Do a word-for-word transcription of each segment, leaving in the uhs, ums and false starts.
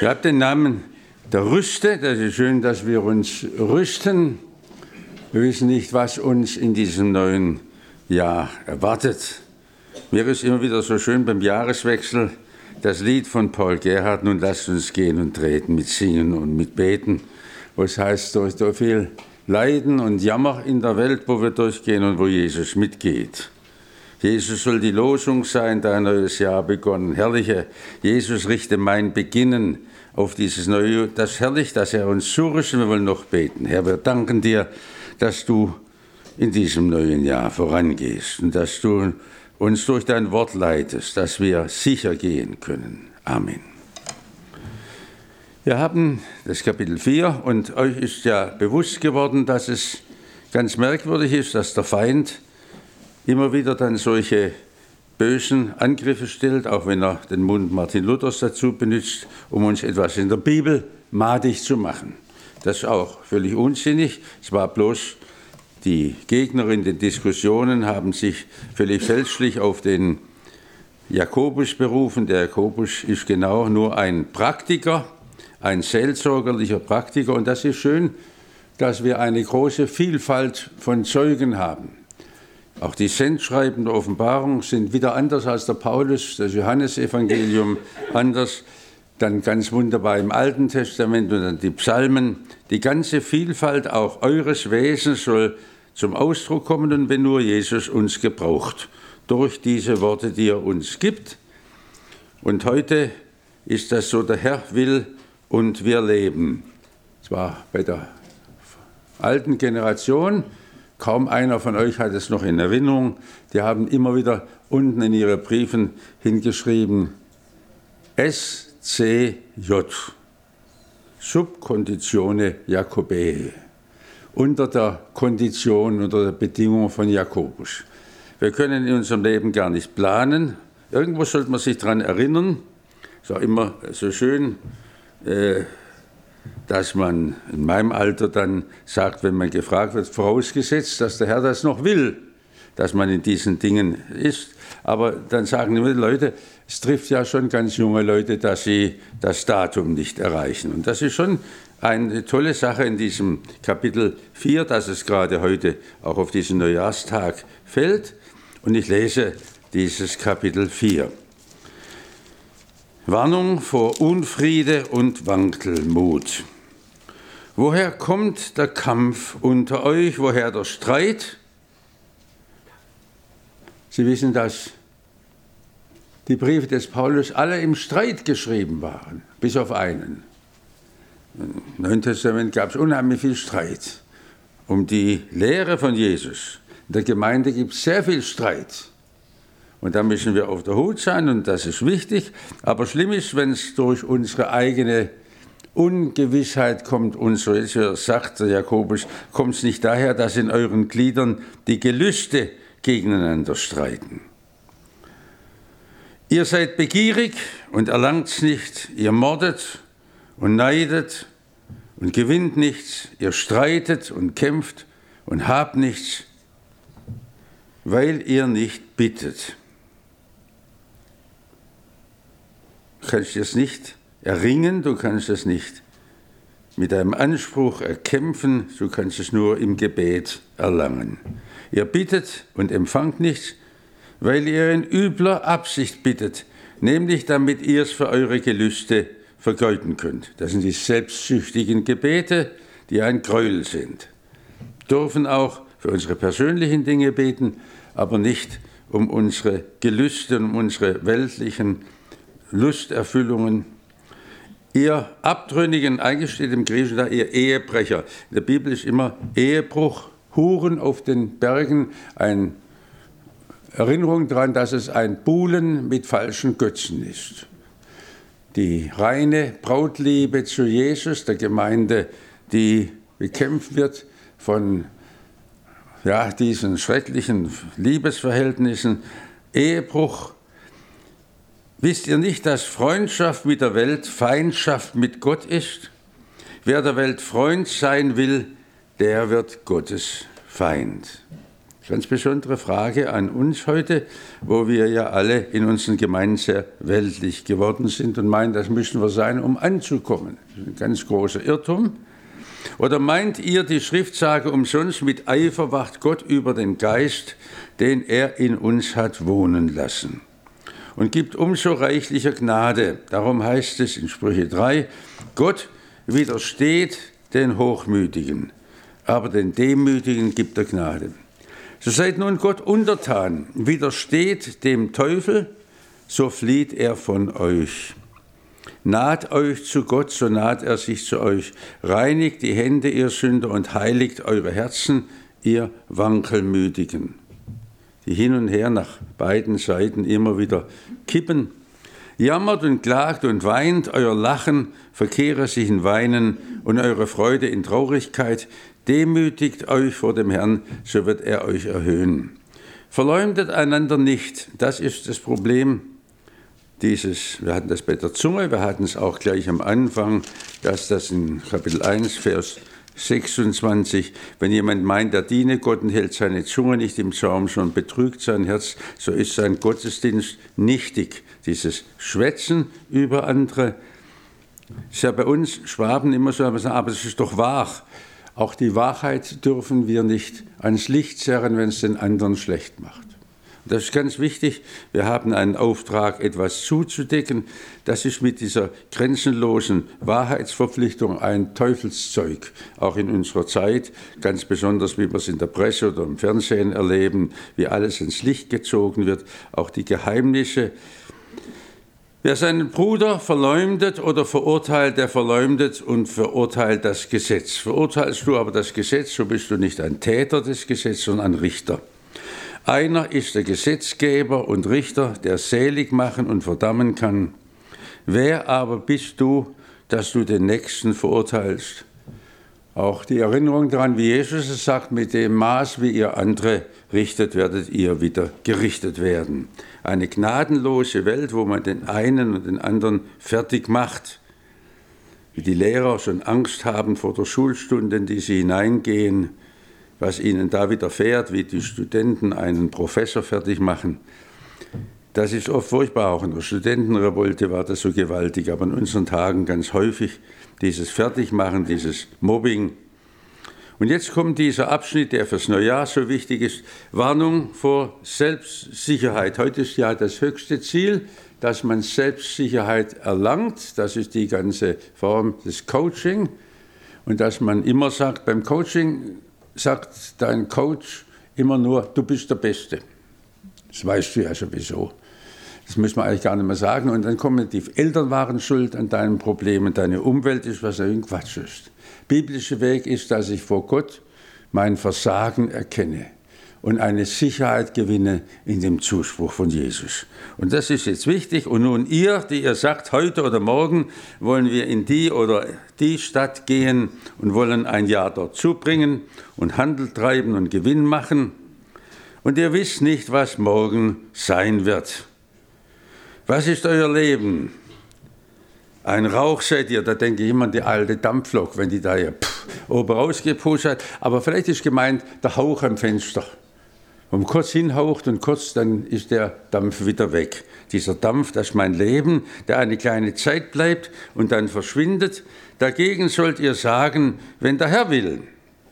Ihr habt den Namen der Rüste. Das ist schön, dass wir uns rüsten. Wir wissen nicht, was uns in diesem neuen Jahr erwartet. Mir ist immer wieder so schön beim Jahreswechsel das Lied von Paul Gerhardt, nun lasst uns gehen und treten mit Singen und mit Beten. Was heißt, durch so viel Leiden und Jammer in der Welt, wo wir durchgehen und wo Jesus mitgeht. Jesus soll die Losung sein, da ein neues Jahr begonnen. Herrliche, Jesus richte mein Beginnen auf dieses neue Jahr. Das ist herrlich, dass er uns zurüstet. Wir wollen noch beten. Herr, wir danken dir, dass du in diesem neuen Jahr vorangehst und dass du uns durch dein Wort leitest, dass wir sicher gehen können. Amen. Wir haben das Kapitel vier und euch ist ja bewusst geworden, dass es ganz merkwürdig ist, dass der Feind immer wieder dann solche bösen Angriffe stellt, auch wenn er den Mund Martin Luthers dazu benutzt, um uns etwas in der Bibel madig zu machen. Das ist auch völlig unsinnig. Es war bloß, die Gegner in den Diskussionen haben sich völlig fälschlich auf den Jakobus berufen. Der Jakobus ist genau nur ein Praktiker, ein seelsorgerlicher Praktiker. Und das ist schön, dass wir eine große Vielfalt von Zeugen haben. Auch die Sendschreiben der Offenbarung sind wieder anders als der Paulus, das Johannesevangelium anders, dann ganz wunderbar im Alten Testament und dann die Psalmen. Die ganze Vielfalt auch eures Wesens soll zum Ausdruck kommen, und wenn nur Jesus uns gebraucht, durch diese Worte, die er uns gibt. Und heute ist das so, der Herr will und wir leben. Zwar bei der alten Generation, kaum einer von euch hat es noch in Erinnerung. Die haben immer wieder unten in ihre Briefen hingeschrieben, S C J, Subkonditione Jacobae, unter der Kondition, unter der Bedingung von Jakobus. Wir können in unserem Leben gar nicht planen. Irgendwo sollte man sich daran erinnern. Es ist auch immer so schön, äh, dass man in meinem Alter dann sagt, wenn man gefragt wird, vorausgesetzt, dass der Herr das noch will, dass man in diesen Dingen ist. Aber dann sagen die Leute, es trifft ja schon ganz junge Leute, dass sie das Datum nicht erreichen. Und das ist schon eine tolle Sache in diesem Kapitel vier, dass es gerade heute auch auf diesen Neujahrstag fällt. Und ich lese dieses Kapitel vier. Warnung vor Unfriede und Wankelmut. Woher kommt der Kampf unter euch? Woher der Streit? Sie wissen, dass die Briefe des Paulus alle im Streit geschrieben waren, bis auf einen. Im Neuen Testament gab es unheimlich viel Streit um die Lehre von Jesus. In der Gemeinde gibt es sehr viel Streit. Und da müssen wir auf der Hut sein, und das ist wichtig. Aber schlimm ist, wenn es durch unsere eigene Ungewissheit kommt. Und so sagt der Jakobus, kommt es nicht daher, dass in euren Gliedern die Gelüste gegeneinander streiten. Ihr seid begierig und erlangt's nicht. Ihr mordet und neidet und gewinnt nichts. Ihr streitet und kämpft und habt nichts, weil ihr nicht bittet. Du kannst es nicht erringen, du kannst es nicht mit einem Anspruch erkämpfen, du kannst es nur im Gebet erlangen. Ihr bittet und empfangt nichts, weil ihr in übler Absicht bittet, nämlich damit ihr es für eure Gelüste vergeuden könnt. Das sind die selbstsüchtigen Gebete, die ein Gräuel sind. Wir dürfen auch für unsere persönlichen Dinge beten, aber nicht um unsere Gelüste, um unsere weltlichen Lusterfüllungen. Ihr Abtrünnigen, eigentlich steht im Griechischen da, ihr Ehebrecher. In der Bibel ist immer Ehebruch, Huren auf den Bergen, eine Erinnerung daran, dass es ein Buhlen mit falschen Götzen ist. Die reine Brautliebe zu Jesus, der Gemeinde, die bekämpft wird von ja, diesen schrecklichen Liebesverhältnissen, Ehebruch. Wisst ihr nicht, dass Freundschaft mit der Welt Feindschaft mit Gott ist? Wer der Welt Freund sein will, der wird Gottes Feind. Ganz besondere Frage an uns heute, wo wir ja alle in unseren Gemeinden sehr weltlich geworden sind und meinen, das müssen wir sein, um anzukommen. Das ist ein ganz großer Irrtum. Oder meint ihr, die Schrift sage umsonst, mit Eifer wacht Gott über den Geist, den er in uns hat wohnen lassen, und gibt umso reichlicher Gnade. Darum heißt es in Sprüche drei, Gott widersteht den Hochmütigen, aber den Demütigen gibt er Gnade. So seid nun Gott untertan, widersteht dem Teufel, so flieht er von euch. Naht euch zu Gott, so naht er sich zu euch. Reinigt die Hände, ihr Sünder, und heiligt eure Herzen, ihr Wankelmütigen, die hin und her nach beiden Seiten immer wieder kippen. Jammert und klagt und weint, euer Lachen verkehre sich in Weinen und eure Freude in Traurigkeit. Demütigt euch vor dem Herrn, so wird er euch erhöhen. Verleumdet einander nicht, das ist das Problem. Dieses, wir hatten das bei der Zunge, wir hatten es auch gleich am Anfang, dass das in Kapitel eins, Vers sechsundzwanzig, wenn jemand meint, er diene Gott und hält seine Zunge nicht im Zaum, sondern betrügt sein Herz, so ist sein Gottesdienst nichtig. Dieses Schwätzen über andere, ist ja bei uns Schwaben immer so, aber es ist doch wahr. Auch die Wahrheit dürfen wir nicht ans Licht zerren, wenn es den anderen schlecht macht. Das ist ganz wichtig. Wir haben einen Auftrag, etwas zuzudecken. Das ist mit dieser grenzenlosen Wahrheitsverpflichtung ein Teufelszeug, auch in unserer Zeit, ganz besonders, wie wir es in der Presse oder im Fernsehen erleben, wie alles ins Licht gezogen wird, auch die Geheimnisse. Wer seinen Bruder verleumdet oder verurteilt, der verleumdet und verurteilt das Gesetz. Verurteilst du aber das Gesetz, so bist du nicht ein Täter des Gesetzes, sondern ein Richter. Einer ist der Gesetzgeber und Richter, der selig machen und verdammen kann. Wer aber bist du, dass du den Nächsten verurteilst? Auch die Erinnerung daran, wie Jesus es sagt, mit dem Maß, wie ihr andere richtet, werdet ihr wieder gerichtet werden. Eine gnadenlose Welt, wo man den einen und den anderen fertig macht. Wie die Lehrer schon Angst haben vor der Schulstunde, in die sie hineingehen, was ihnen da widerfährt, wie die Studenten einen Professor fertig machen. Das ist oft furchtbar, auch in der Studentenrevolte war das so gewaltig, aber in unseren Tagen ganz häufig dieses Fertigmachen, dieses Mobbing. Und jetzt kommt dieser Abschnitt, der fürs Neujahr so wichtig ist, Warnung vor Selbstsicherheit. Heute ist ja das höchste Ziel, dass man Selbstsicherheit erlangt. Das ist die ganze Form des Coaching. Und dass man immer sagt, beim Coaching sagt dein Coach immer nur, du bist der Beste. Das weißt du ja sowieso. Das muss man eigentlich gar nicht mehr sagen. Und dann kommen die Eltern waren schuld an deinen Problemen, deine Umwelt ist, was ein Quatsch ist. Biblischer Weg ist, dass ich vor Gott mein Versagen erkenne und eine Sicherheit gewinne in dem Zuspruch von Jesus. Und das ist jetzt wichtig. Und nun ihr, die ihr sagt, heute oder morgen wollen wir in die oder die Stadt gehen und wollen ein Jahr dort zubringen und Handel treiben und Gewinn machen. Und ihr wisst nicht, was morgen sein wird. Was ist euer Leben? Ein Rauch seid ihr, da denke ich immer an die alte Dampflok, wenn die da ja pff, oben rausgepusht hat. Aber vielleicht ist gemeint der Hauch am Fenster. Und kurz hinhaucht und kurz, dann ist der Dampf wieder weg. Dieser Dampf, das ist mein Leben, der eine kleine Zeit bleibt und dann verschwindet. Dagegen sollt ihr sagen, wenn der Herr will,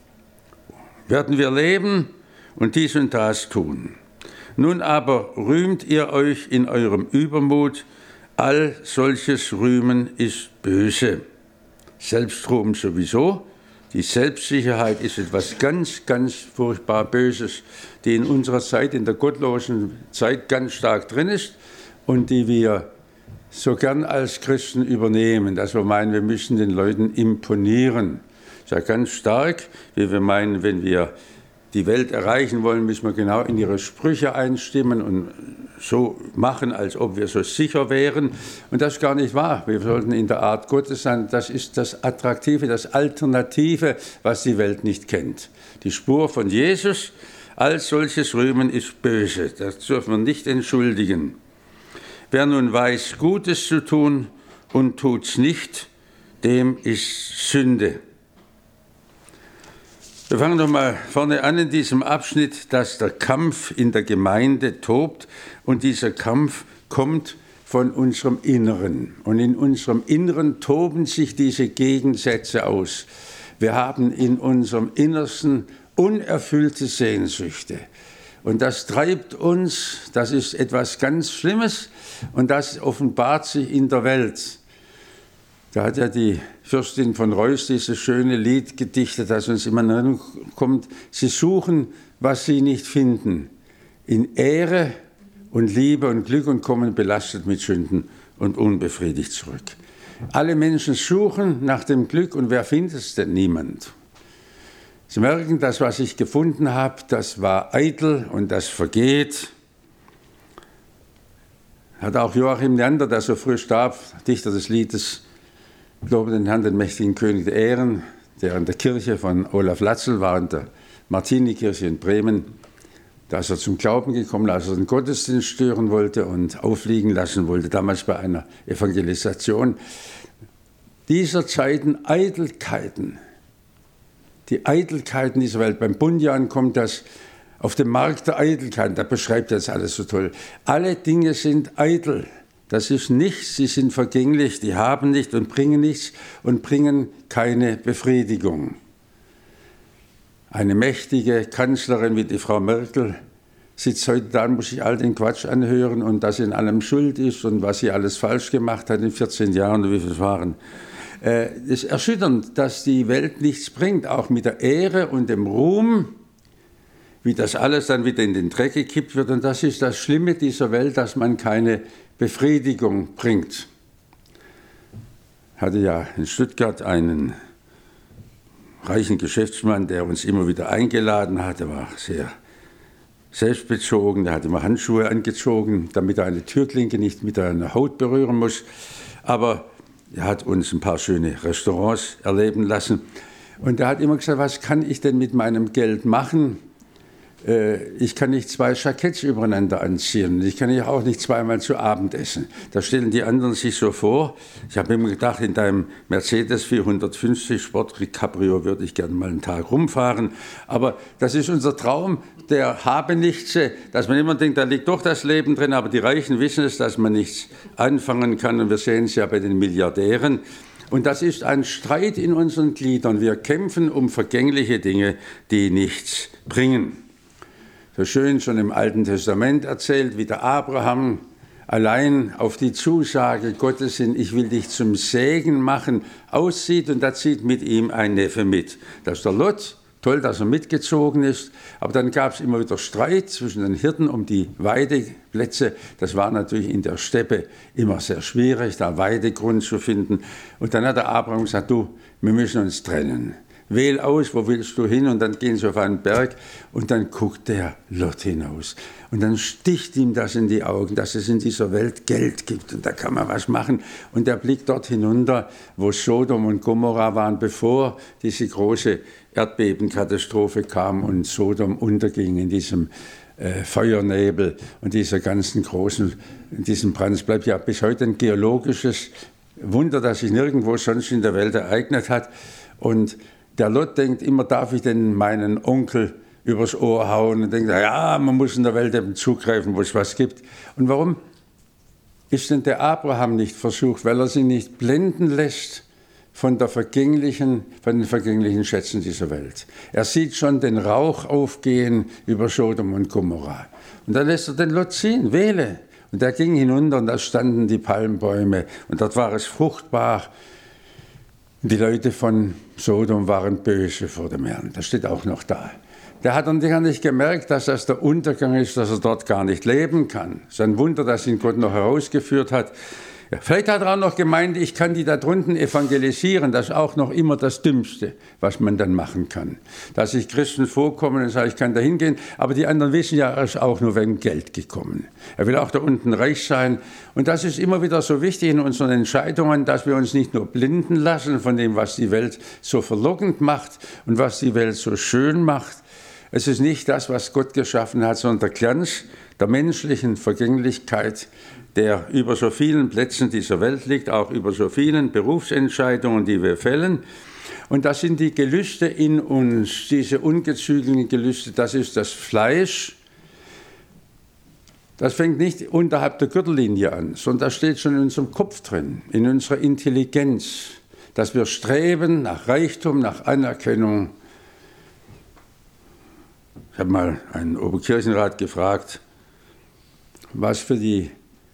werden wir leben und dies und das tun. Nun aber rühmt ihr euch in eurem Übermut, all solches Rühmen ist böse. Selbstruhm sowieso. Die Selbstsicherheit ist etwas ganz, ganz furchtbar Böses, die in unserer Zeit, in der gottlosen Zeit ganz stark drin ist und die wir so gern als Christen übernehmen, dass wir meinen, wir müssen den Leuten imponieren. Das ist ja ganz stark, wie wir meinen, wenn wir die Welt erreichen wollen, müssen wir genau in ihre Sprüche einstimmen und so machen, als ob wir so sicher wären. Und das ist gar nicht wahr. Wir sollten in der Art Gottes sein. Das ist das Attraktive, das Alternative, was die Welt nicht kennt. Die Spur von Jesus, all solches Rühmen ist böse. Das dürfen wir nicht entschuldigen. Wer nun weiß, Gutes zu tun und tut's nicht, dem ist Sünde. Wir fangen noch mal vorne an in diesem Abschnitt, dass der Kampf in der Gemeinde tobt und dieser Kampf kommt von unserem Inneren. Und in unserem Inneren toben sich diese Gegensätze aus. Wir haben in unserem Innersten unerfüllte Sehnsüchte. Und das treibt uns, das ist etwas ganz Schlimmes und das offenbart sich in der Welt. Da hat ja die Fürstin von Reuß dieses schöne Lied gedichtet, das uns immer in Erinnerung kommt. Sie suchen, was sie nicht finden, in Ehre und Liebe und Glück und kommen belastet mit Sünden und unbefriedigt zurück. Alle Menschen suchen nach dem Glück und wer findet es denn? Niemand. Sie merken, das, was ich gefunden habe, das war eitel und das vergeht. Hat auch Joachim Leander, der so früh starb, Dichter des Liedes, Lobe den Herrn, den mächtigen König der Ehren, der in der Kirche von Olaf Latzel war, in der Martini-Kirche in Bremen. Da ist er zum Glauben gekommen, als er den Gottesdienst stören wollte und auffliegen lassen wollte, damals bei einer Evangelisation. Dieser Zeiten Eitelkeiten, die Eitelkeiten dieser Welt. Beim Bunyan kommt das auf dem Markt der Eitelkeiten, da beschreibt er das alles so toll. Alle Dinge sind eitel. Das ist nichts, sie sind vergänglich, die haben nicht und bringen nichts und bringen keine Befriedigung. Eine mächtige Kanzlerin wie die Frau Merkel sitzt heute da und muss sich all den Quatsch anhören und dass sie in allem schuld ist und was sie alles falsch gemacht hat in vierzehn Jahren und wie viel es waren. Es ist erschütternd, dass die Welt nichts bringt, auch mit der Ehre und dem Ruhm, wie das alles dann wieder in den Dreck gekippt wird. Und das ist das Schlimme dieser Welt, dass man keine Befriedigung bringt. Ich hatte ja in Stuttgart einen reichen Geschäftsmann, der uns immer wieder eingeladen hat. Er war sehr selbstbezogen, der hat immer Handschuhe angezogen, damit er eine Türklinke nicht mit einer Haut berühren muss. Aber er hat uns ein paar schöne Restaurants erleben lassen. Und er hat immer gesagt, was kann ich denn mit meinem Geld machen? Ich kann nicht zwei Jacketts übereinander anziehen. Ich kann auch nicht zweimal zu Abend essen. Da stellen die anderen sich so vor. Ich habe immer gedacht, in deinem Mercedes vierhundertfünfzig Sport Cabrio würde ich gerne mal einen Tag rumfahren. Aber das ist unser Traum, der Habenichtse, dass man immer denkt, da liegt doch das Leben drin. Aber die Reichen wissen es, dass man nichts anfangen kann. Und wir sehen es ja bei den Milliardären. Und das ist ein Streit in unseren Gliedern. Wir kämpfen um vergängliche Dinge, die nichts bringen. So schön schon im Alten Testament erzählt, wie der Abraham allein auf die Zusage Gottes hin, ich will dich zum Segen machen, aussieht und da zieht mit ihm ein Neffe mit. Das ist der Lot, toll, dass er mitgezogen ist, aber dann gab es immer wieder Streit zwischen den Hirten um die Weideplätze. Das war natürlich in der Steppe immer sehr schwierig, da Weidegrund zu finden. Und dann hat der Abraham gesagt, du, wir müssen uns trennen. Wähl aus, wo willst du hin? Und dann gehen sie auf einen Berg und dann guckt der Lot hinaus. Und dann sticht ihm das in die Augen, dass es in dieser Welt Geld gibt und da kann man was machen. Und er blickt dort hinunter, wo Sodom und Gomorra waren, bevor diese große Erdbebenkatastrophe kam und Sodom unterging in diesem äh, Feuernebel und dieser ganzen großen, in diesem Brand. Es bleibt ja bis heute ein geologisches Wunder, das sich nirgendwo sonst in der Welt ereignet hat. Und der Lot denkt immer, darf ich denn meinen Onkel übers Ohr hauen? Und denkt, ja, man muss in der Welt eben zugreifen, wo es was gibt. Und warum ist denn der Abraham nicht versucht? Weil er sich nicht blenden lässt von, der vergänglichen, von den vergänglichen Schätzen dieser Welt. Er sieht schon den Rauch aufgehen über Sodom und Gomorra. Und dann lässt er den Lot ziehen, wähle. Und er ging hinunter und da standen die Palmbäume und dort war es fruchtbar. Die Leute von Sodom waren böse vor dem Herrn. Das steht auch noch da. Der hat dann gar nicht gemerkt, dass das der Untergang ist, dass er dort gar nicht leben kann. Es ist ein Wunder, dass ihn Gott noch herausgeführt hat. Ja, vielleicht hat er auch noch gemeint, ich kann die da drunten evangelisieren. Das ist auch noch immer das Dümmste, was man dann machen kann. Dass sich Christen vorkommen und sagen, ich kann da hingehen. Aber die anderen wissen ja, er ist auch nur wegen Geld gekommen. Er will auch da unten reich sein. Und das ist immer wieder so wichtig in unseren Entscheidungen, dass wir uns nicht nur blinden lassen von dem, was die Welt so verlockend macht und was die Welt so schön macht. Es ist nicht das, was Gott geschaffen hat, sondern der Glanz der menschlichen Vergänglichkeit, der über so vielen Plätzen dieser Welt liegt, auch über so vielen Berufsentscheidungen, die wir fällen. Und das sind die Gelüste in uns, diese ungezügelten Gelüste, das ist das Fleisch. Das fängt nicht unterhalb der Gürtellinie an, sondern das steht schon in unserem Kopf drin, in unserer Intelligenz, dass wir streben nach Reichtum, nach Anerkennung. Ich habe mal einen Oberkirchenrat gefragt, was für die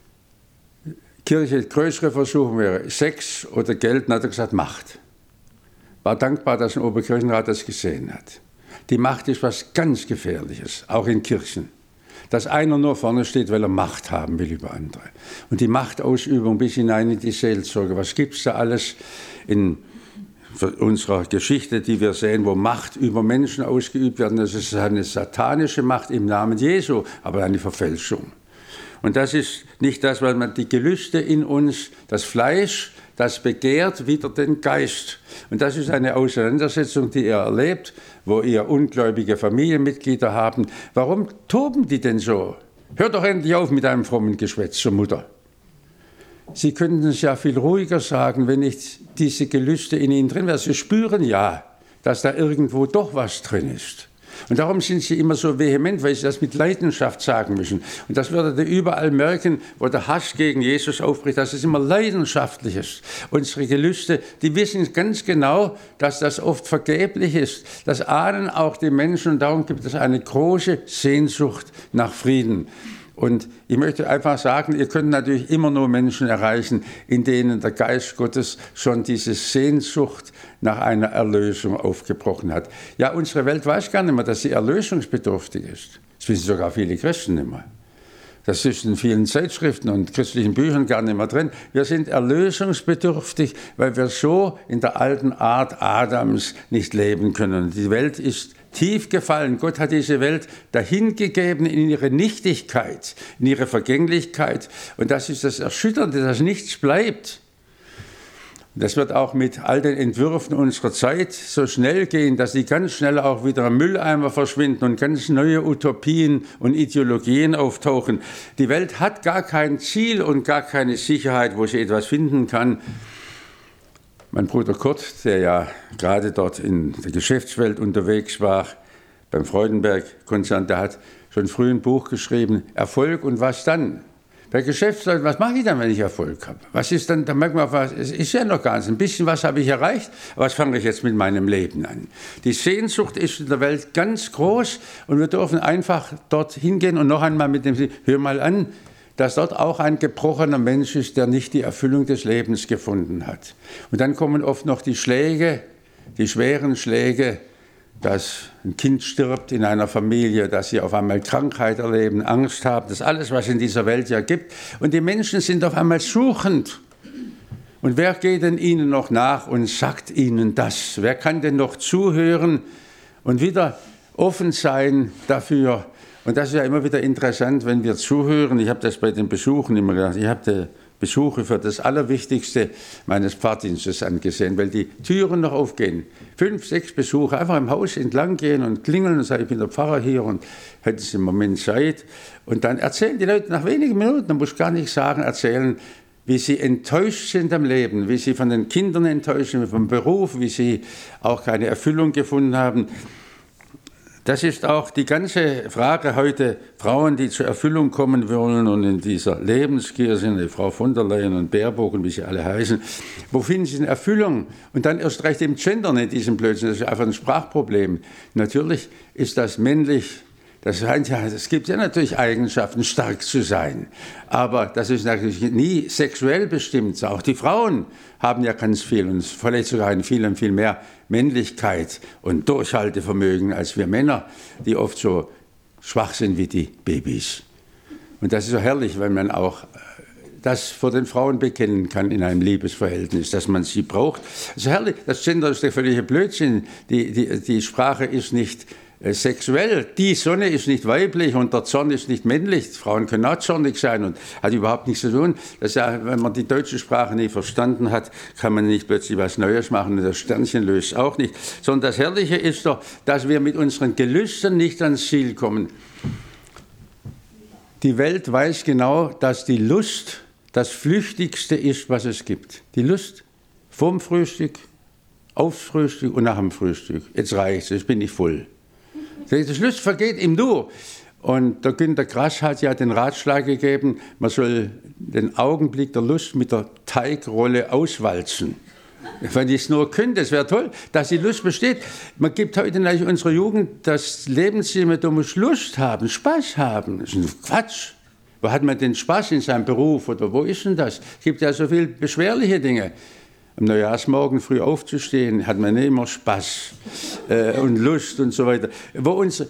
Kirche größere Versuchung wäre, Sex oder Geld, und hat er gesagt, Macht. War dankbar, dass ein Oberkirchenrat das gesehen hat. Die Macht ist was ganz Gefährliches, auch in Kirchen. Dass einer nur vorne steht, weil er Macht haben will über andere. Und die Machtausübung bis hinein in die Seelsorge. Was gibt es da alles in unserer Geschichte, die wir sehen, wo Macht über Menschen ausgeübt wird? Das ist eine satanische Macht im Namen Jesu, aber eine Verfälschung. Und das ist nicht das, weil man die Gelüste in uns, das Fleisch, das begehrt wieder den Geist. Und das ist eine Auseinandersetzung, die ihr erlebt, wo ihr ungläubige Familienmitglieder haben. Warum toben die denn so? Hört doch endlich auf mit einem frommen Geschwätz zur Mutter. Sie könnten es ja viel ruhiger sagen, wenn nicht diese Gelüste in ihnen drin wären. Sie spüren ja, dass da irgendwo doch was drin ist. Und darum sind sie immer so vehement, weil sie das mit Leidenschaft sagen müssen. Und das werdet ihr überall merken, wo der Hass gegen Jesus aufbricht, dass es immer leidenschaftlich ist. Unsere Gelüste, die wissen ganz genau, dass das oft vergeblich ist. Das ahnen auch die Menschen und darum gibt es eine große Sehnsucht nach Frieden. Und ich möchte einfach sagen, ihr könnt natürlich immer nur Menschen erreichen, in denen der Geist Gottes schon diese Sehnsucht nach einer Erlösung aufgebrochen hat. Ja, unsere Welt weiß gar nicht mehr, dass sie erlösungsbedürftig ist. Das wissen sogar viele Christen nicht mehr. Das ist in vielen Zeitschriften und christlichen Büchern gar nicht mehr drin. Wir sind erlösungsbedürftig, weil wir so in der alten Art Adams nicht leben können. Die Welt ist tief gefallen. Gott hat diese Welt dahingegeben in ihre Nichtigkeit, in ihre Vergänglichkeit. Und das ist das Erschütternde, dass nichts bleibt. Das wird auch mit all den Entwürfen unserer Zeit so schnell gehen, dass sie ganz schnell auch wieder im Mülleimer verschwinden und ganz neue Utopien und Ideologien auftauchen. Die Welt hat gar kein Ziel und gar keine Sicherheit, wo sie etwas finden kann. Mein Bruder Kurt, der ja gerade dort in der Geschäftswelt unterwegs war, beim Freudenberg-Konzern, der hat schon früh ein Buch geschrieben, Erfolg und was dann? Bei Geschäftsleuten, was mache ich dann, wenn ich Erfolg habe? Was ist dann, da merkt man, was, es ist ja noch gar nicht, ein bisschen was habe ich erreicht, aber was fange ich jetzt mit meinem Leben an? Die Sehnsucht ist in der Welt ganz groß und wir dürfen einfach dort hingehen und noch einmal mit dem, hör mal an, dass dort auch ein gebrochener Mensch ist, der nicht die Erfüllung des Lebens gefunden hat. Und dann kommen oft noch die Schläge, die schweren Schläge, dass ein Kind stirbt in einer Familie, dass sie auf einmal Krankheit erleben, Angst haben, das alles, was es in dieser Welt ja gibt. Und die Menschen sind auf einmal suchend. Und wer geht denn ihnen noch nach und sagt ihnen das? Wer kann denn noch zuhören und wieder offen sein dafür? Und das ist ja immer wieder interessant, wenn wir zuhören. Ich habe das bei den Besuchen immer gedacht. Ich habe die Besuche für das Allerwichtigste meines Pfarrdienstes angesehen, weil die Türen noch aufgehen. Fünf, sechs Besucher einfach im Haus entlang gehen und klingeln und sagen, ich bin der Pfarrer hier und hätten Sie im Moment Zeit. Und dann erzählen die Leute nach wenigen Minuten, man muss gar nicht sagen, erzählen, wie sie enttäuscht sind am Leben, wie sie von den Kindern enttäuscht sind, vom Beruf, wie sie auch keine Erfüllung gefunden haben. Das ist auch die ganze Frage heute, Frauen, die zur Erfüllung kommen wollen und in dieser Lebensgier sind, die Frau von der Leyen und Baerbock und wie sie alle heißen, wo finden sie eine Erfüllung? Und dann erst recht im Gendern in diesem Blödsinn, das ist einfach ein Sprachproblem. Natürlich ist das männlich, das heißt ja, es gibt ja natürlich Eigenschaften, stark zu sein, aber das ist natürlich nie sexuell bestimmt. Auch die Frauen haben ja ganz viel und vielleicht sogar in viel, viel mehr Männlichkeit und Durchhaltevermögen als wir Männer, die oft so schwach sind wie die Babys. Und das ist so herrlich, wenn man auch das vor den Frauen bekennen kann in einem Liebesverhältnis, dass man sie braucht. Das ist herrlich, das Gender ist der völlige Blödsinn. Die, die, die Sprache ist nicht sexuell. Die Sonne ist nicht weiblich und der Zorn ist nicht männlich. Frauen können auch zornig sein und hat überhaupt nichts zu tun. Das ist ja, wenn man die deutsche Sprache nie verstanden hat, kann man nicht plötzlich was Neues machen und das Sternchen löst auch nicht. Sondern das Herrliche ist doch, dass wir mit unseren Gelüsten nicht ans Ziel kommen. Die Welt weiß genau, dass die Lust das Flüchtigste ist, was es gibt. Die Lust vorm Frühstück, aufs Frühstück und nach dem Frühstück. Jetzt reicht's, jetzt bin ich voll. Das Lust vergeht im Nu. Und der Günter Grass hat ja den Ratschlag gegeben, man soll den Augenblick der Lust mit der Teigrolle auswalzen. Wenn ich es nur könnte, das wäre toll, dass die Lust besteht. Man gibt heute natürlich unserer Jugend das Lebensziel, du musst Lust haben, Spaß haben. Das ist Quatsch. Wo hat man den Spaß in seinem Beruf oder wo ist denn das? Es gibt ja so viele beschwerliche Dinge. Am Neujahrsmorgen früh aufzustehen, hat man nicht immer Spaß äh, und Lust und so weiter. Wo unsere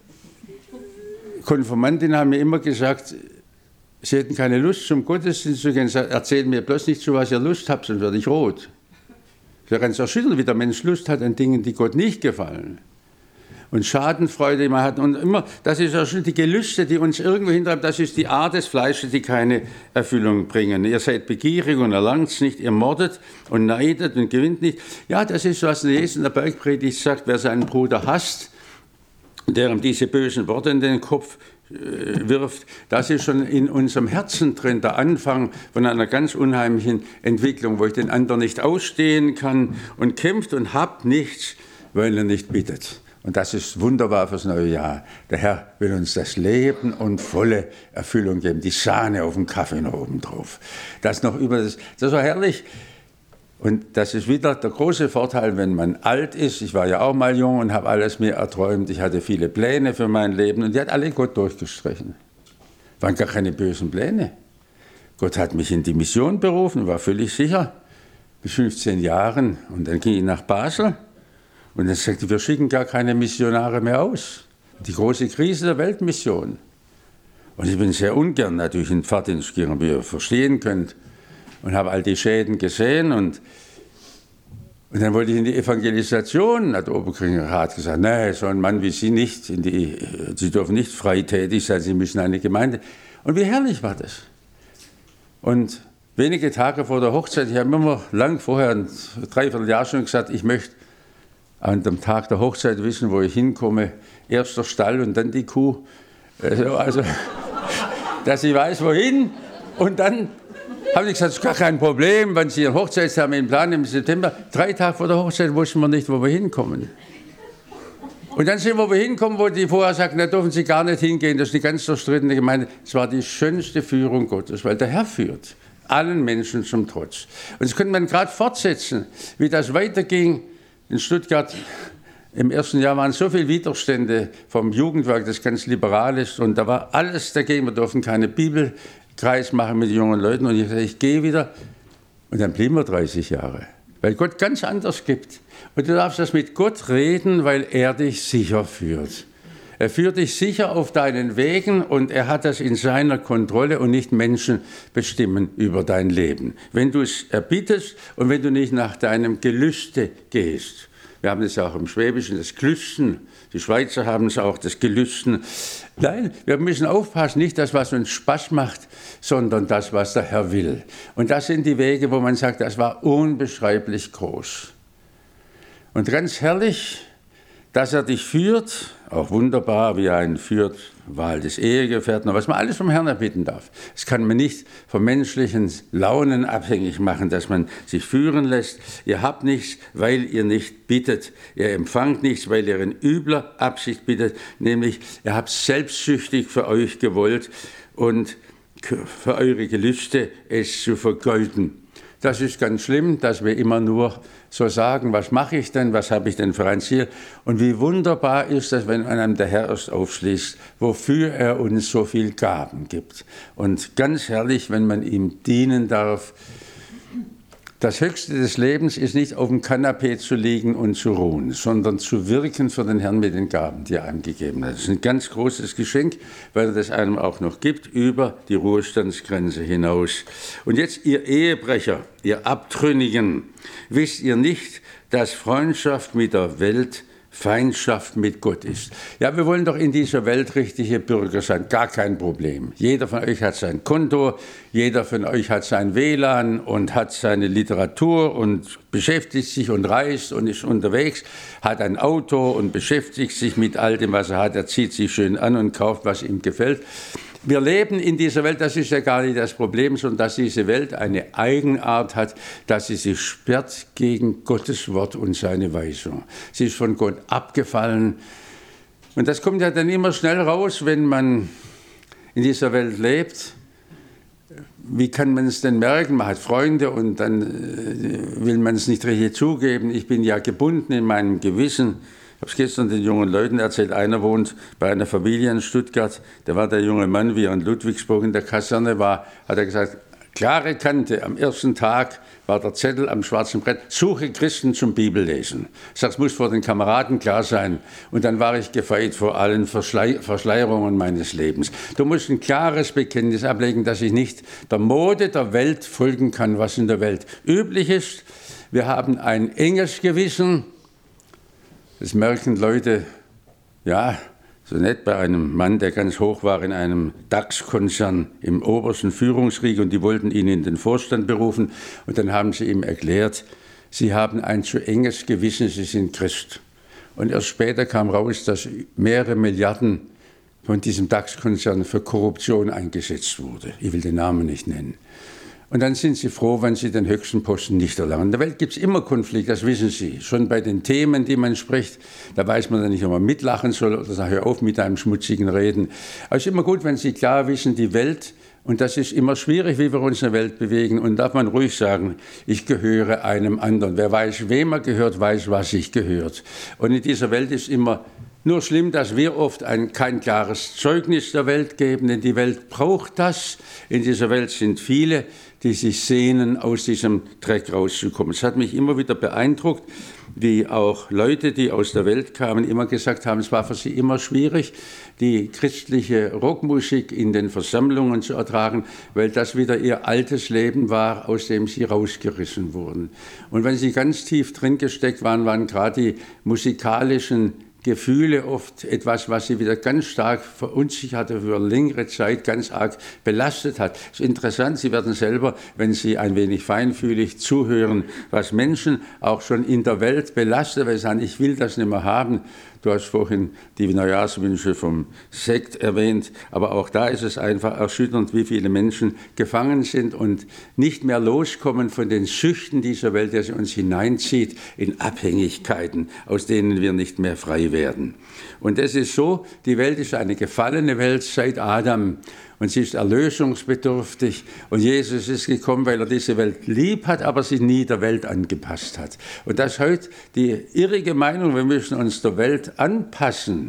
Konfirmandinnen haben mir immer gesagt, sie hätten keine Lust zum Gottesdienst zu gehen. Erzählt mir bloß nicht, zu was ihr Lust habt, sonst werde ich rot. Ich wäre ganz erschüttert, wie der Mensch Lust hat an Dingen, die Gott nicht gefallen. Und Schadenfreude immer hat. Und immer, das ist auch schon die Gelüste, die uns irgendwo hintreibt, das ist die Art des Fleisches, die keine Erfüllung bringen. Ihr seid begierig und erlangt es nicht, ihr mordet und neidet und gewinnt nicht. Ja, das ist, was Jesus in der Bergpredigt sagt, wer seinen Bruder hasst, der ihm diese bösen Worte in den Kopf äh, wirft, das ist schon in unserem Herzen drin, der Anfang von einer ganz unheimlichen Entwicklung, wo ich den anderen nicht ausstehen kann und kämpft und habt nichts, weil er nicht bittet. Und das ist wunderbar fürs neue Jahr. Der Herr will uns das Leben und volle Erfüllung geben, die Sahne auf dem Kaffee noch oben drauf. Das noch über das, das war herrlich. Und das ist wieder der große Vorteil, wenn man alt ist. Ich war ja auch mal jung und habe alles mir erträumt. Ich hatte viele Pläne für mein Leben und die hat alle Gott durchgestrichen. Waren gar keine bösen Pläne. Gott hat mich in die Mission berufen, war völlig sicher, bis fünfzehn Jahren. Und dann ging ich nach Basel. Und dann sagte, wir schicken gar keine Missionare mehr aus. Die große Krise der Weltmission. Und ich bin sehr ungern natürlich in Pfaddienst gegangen, wie ihr verstehen könnt. Und habe all die Schäden gesehen. Und, und dann wollte ich in die Evangelisation. Hat der Oberkringer Rat gesagt, nein, so ein Mann wie Sie nicht. In die, Sie dürfen nicht frei tätig sein, Sie müssen eine Gemeinde. Und wie herrlich war das. Und wenige Tage vor der Hochzeit, ich habe immer lang vorher, ein Dreivierteljahr schon gesagt, ich möchte an dem Tag der Hochzeit wissen, wo ich hinkomme. Erst der Stall und dann die Kuh. Also, also dass ich weiß, wohin. Und dann habe ich gesagt, das ist gar kein Problem, wenn Sie einen Hochzeitstermin planen im September. Drei Tage vor der Hochzeit wussten wir nicht, wo wir hinkommen. Und dann sind wir, wo wir hinkommen, wo die vorher sagten, da dürfen Sie gar nicht hingehen. Das ist eine ganz zerstrittene Gemeinde. Es war die schönste Führung Gottes, weil der Herr führt. Allen Menschen zum Trotz. Und das könnte man gerade fortsetzen, wie das weiterging. In Stuttgart im ersten Jahr waren so viele Widerstände vom Jugendwerk, das ganz liberal ist. Und da war alles dagegen. Wir durften keine Bibelkreis machen mit jungen Leuten. Und ich sagte, ich gehe wieder. Und dann blieben wir dreißig Jahre. Weil Gott ganz anders gibt. Und du darfst das mit Gott reden, weil er dich sicher führt. Er führt dich sicher auf deinen Wegen und er hat das in seiner Kontrolle und nicht Menschen bestimmen über dein Leben. Wenn du es erbittest und wenn du nicht nach deinem Gelüste gehst. Wir haben es auch im Schwäbischen, das Glüsten. Die Schweizer haben es auch, das Gelüsten. Nein, wir müssen aufpassen, nicht das, was uns Spaß macht, sondern das, was der Herr will. Und das sind die Wege, wo man sagt, das war unbeschreiblich groß. Und ganz herrlich, dass er dich führt, auch wunderbar, wie er einen führt, Wahl des Ehegefährten, was man alles vom Herrn erbitten darf. Das kann man nicht von menschlichen Launen abhängig machen, dass man sich führen lässt. Ihr habt nichts, weil ihr nicht bittet. Ihr empfangt nichts, weil ihr in übler Absicht bittet, nämlich ihr habt selbstsüchtig für euch gewollt und für eure Gelüste es zu vergeuden. Das ist ganz schlimm, dass wir immer nur so sagen, was mache ich denn, was habe ich denn für ein Ziel? Und wie wunderbar ist das, wenn einem der Herr erst aufschließt, wofür er uns so viel Gaben gibt. Und ganz herrlich, wenn man ihm dienen darf. Das Höchste des Lebens ist nicht auf dem Kanapee zu liegen und zu ruhen, sondern zu wirken für den Herrn mit den Gaben, die er einem gegeben hat. Das ist ein ganz großes Geschenk, weil er das einem auch noch gibt, über die Ruhestandsgrenze hinaus. Und jetzt, ihr Ehebrecher, ihr Abtrünnigen, wisst ihr nicht, dass Freundschaft mit der Welt Feindschaft mit Gott ist. Ja, wir wollen doch in dieser Welt richtige Bürger sein, gar kein Problem. Jeder von euch hat sein Konto, jeder von euch hat sein W L A N und hat seine Literatur und beschäftigt sich und reist und ist unterwegs, hat ein Auto und beschäftigt sich mit all dem, was er hat. Er zieht sich schön an und kauft, was ihm gefällt. wir leben in dieser Welt, das ist ja gar nicht das Problem, sondern dass diese Welt eine Eigenart hat, dass sie sich sperrt gegen Gottes Wort und seine Weisung. Sie ist von Gott abgefallen. Und das kommt ja dann immer schnell raus, wenn man in dieser Welt lebt. Wie kann man es denn merken? Man hat Freunde und dann will man es nicht richtig zugeben. Ich bin ja gebunden in meinem Gewissen. Ich habe es gestern den jungen Leuten erzählt, einer wohnt bei einer Familie in Stuttgart, da war der junge Mann, wie er in Ludwigsburg in der Kaserne war, hat er gesagt, klare Kante, am ersten Tag war der Zettel am schwarzen Brett, suche Christen zum Bibellesen. Ich sage, es muss vor den Kameraden klar sein. Und dann war ich gefeit vor allen Verschlei- Verschleierungen meines Lebens. Du musst ein klares Bekenntnis ablegen, dass ich nicht der Mode der Welt folgen kann, was in der Welt üblich ist. Wir haben ein enges Gewissen. Das merken Leute, ja, so nett bei einem Mann, der ganz hoch war in einem DAX-Konzern im obersten Führungsriege und die wollten ihn in den Vorstand berufen und dann haben sie ihm erklärt, sie haben ein zu enges Gewissen, sie sind Christ. Und erst später kam raus, dass mehrere Milliarden von diesem DAX-Konzern für Korruption eingesetzt wurde. Ich will den Namen nicht nennen. Und dann sind Sie froh, wenn Sie den höchsten Posten nicht erlangen. In der Welt gibt es immer Konflikte, das wissen Sie. Schon bei den Themen, die man spricht, da weiß man dann nicht, ob man mitlachen soll oder sagt, hör auf mit einem schmutzigen Reden. Aber es ist immer gut, wenn Sie klar wissen, die Welt, und das ist immer schwierig, wie wir uns in der Welt bewegen, und darf man ruhig sagen, ich gehöre einem anderen. Wer weiß, wem er gehört, weiß, was ich gehört. Und in dieser Welt ist immer nur schlimm, dass wir oft ein, kein klares Zeugnis der Welt geben, denn die Welt braucht das. In dieser Welt sind viele, die sich sehnen, aus diesem Dreck rauszukommen. Es hat mich immer wieder beeindruckt, wie auch Leute, die aus der Welt kamen, immer gesagt haben, es war für sie immer schwierig, die christliche Rockmusik in den Versammlungen zu ertragen, weil das wieder ihr altes Leben war, aus dem sie rausgerissen wurden. Und wenn sie ganz tief drin gesteckt waren, waren gerade die musikalischen Gefühle oft etwas, was sie wieder ganz stark verunsichert hat, für längere Zeit ganz arg belastet hat. Es ist interessant, Sie werden selber, wenn Sie ein wenig feinfühlig zuhören, was Menschen auch schon in der Welt belastet, weil sie sagen, ich will das nicht mehr haben. Du hast vorhin die Neujahrswünsche vom Sekt erwähnt, aber auch da ist es einfach erschütternd, wie viele Menschen gefangen sind und nicht mehr loskommen von den Süchten dieser Welt, der sie uns hineinzieht in Abhängigkeiten, aus denen wir nicht mehr frei werden. Und es ist so, die Welt ist eine gefallene Welt seit Adam. Und sie ist erlösungsbedürftig. Und Jesus ist gekommen, weil er diese Welt lieb hat, aber sie nie der Welt angepasst hat. Und das ist heute die irrige Meinung, wir müssen uns der Welt anpassen.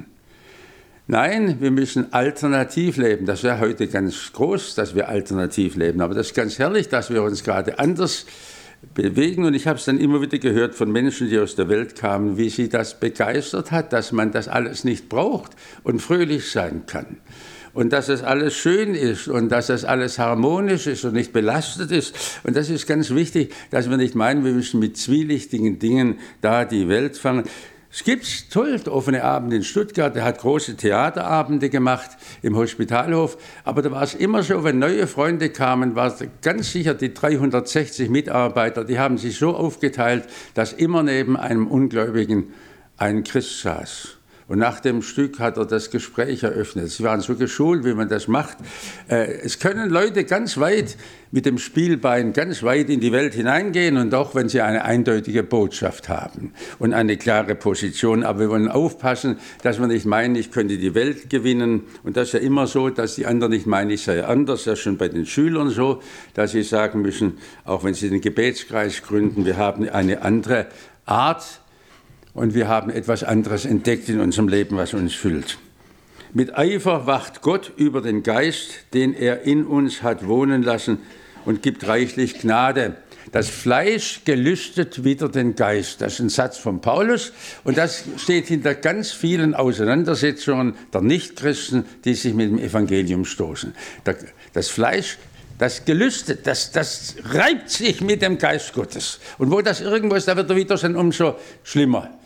Nein, wir müssen alternativ leben. Das wäre heute ganz groß, dass wir alternativ leben. Aber das ist ganz herrlich, dass wir uns gerade anders bewegen. Und ich habe es dann immer wieder gehört von Menschen, die aus der Welt kamen, wie sie das begeistert hat, dass man das alles nicht braucht und fröhlich sein kann. Und dass es alles schön ist und dass es alles harmonisch ist und nicht belastet ist. Und das ist ganz wichtig, dass wir nicht meinen, wir müssen mit zwielichtigen Dingen da die Welt fangen. Es gibt toll offene Abende in Stuttgart, er hat große Theaterabende gemacht im Hospitalhof, aber da war es immer so, wenn neue Freunde kamen, war es ganz sicher, die dreihundertsechzig Mitarbeiter, die haben sich so aufgeteilt, dass immer neben einem Ungläubigen ein Christ saß. Und nach dem Stück hat er das Gespräch eröffnet. Sie waren so geschult, wie man das macht. Es können Leute ganz weit mit dem Spielbein, ganz weit in die Welt hineingehen und auch wenn sie eine eindeutige Botschaft haben und eine klare Position. Aber wir wollen aufpassen, dass wir nicht meinen, ich könnte die Welt gewinnen. Und das ist ja immer so, dass die anderen nicht meinen, ich sei anders. Das ist schon bei den Schülern so, dass sie sagen müssen, auch wenn sie den Gebetskreis gründen, wir haben eine andere Art. Und wir haben etwas anderes entdeckt in unserem Leben, was uns füllt. Mit Eifer wacht Gott über den Geist, den er in uns hat wohnen lassen und gibt reichlich Gnade. Das Fleisch gelüstet wider den Geist. Das ist ein Satz von Paulus und das steht hinter ganz vielen Auseinandersetzungen der Nichtchristen, die sich mit dem Evangelium stoßen. Das Fleisch Das Gelüste, das, das reibt sich mit dem Geist Gottes. Und wo das irgendwo ist, da wird der Widerstand umso schlimmer.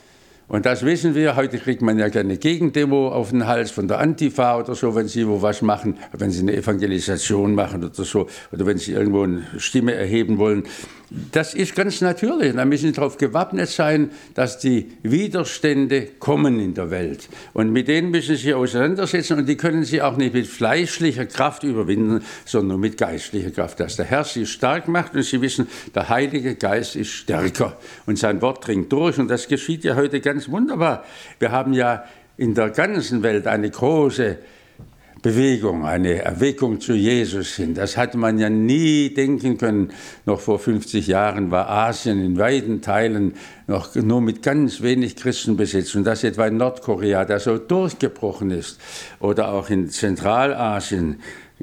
Und das wissen wir, heute kriegt man ja gerne Gegendemo auf den Hals von der Antifa oder so, wenn sie wo was machen, wenn sie eine Evangelisation machen oder so, oder wenn sie irgendwo eine Stimme erheben wollen. Das ist ganz natürlich. Da müssen sie darauf gewappnet sein, dass die Widerstände kommen in der Welt. Und mit denen müssen sie sich auseinandersetzen und die können sie auch nicht mit fleischlicher Kraft überwinden, sondern mit geistlicher Kraft. Dass der Herr sie stark macht und sie wissen, der Heilige Geist ist stärker und sein Wort dringt durch. Und das geschieht ja heute ganz wunderbar. Wir haben ja in der ganzen Welt eine große Bewegung, eine Erweckung zu Jesus hin. Das hatte man ja nie denken können. Noch vor fünfzig Jahren war Asien in weiten Teilen noch nur mit ganz wenig Christen besetzt. Und das etwa in Nordkorea, das so durchgebrochen ist. Oder auch in Zentralasien,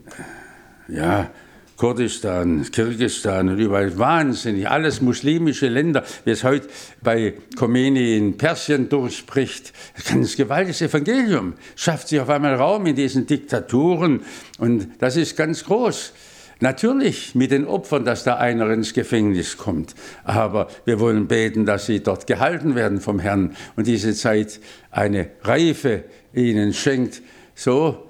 ja, Kurdistan, Kirgisistan und überall wahnsinnig, alles muslimische Länder, wie es heute bei Khomeini in Persien durchbricht. Ein ganz gewaltiges Evangelium, schafft sich auf einmal Raum in diesen Diktaturen und das ist ganz groß. Natürlich mit den Opfern, dass da einer ins Gefängnis kommt, aber wir wollen beten, dass sie dort gehalten werden vom Herrn und diese Zeit eine Reife ihnen schenkt. So,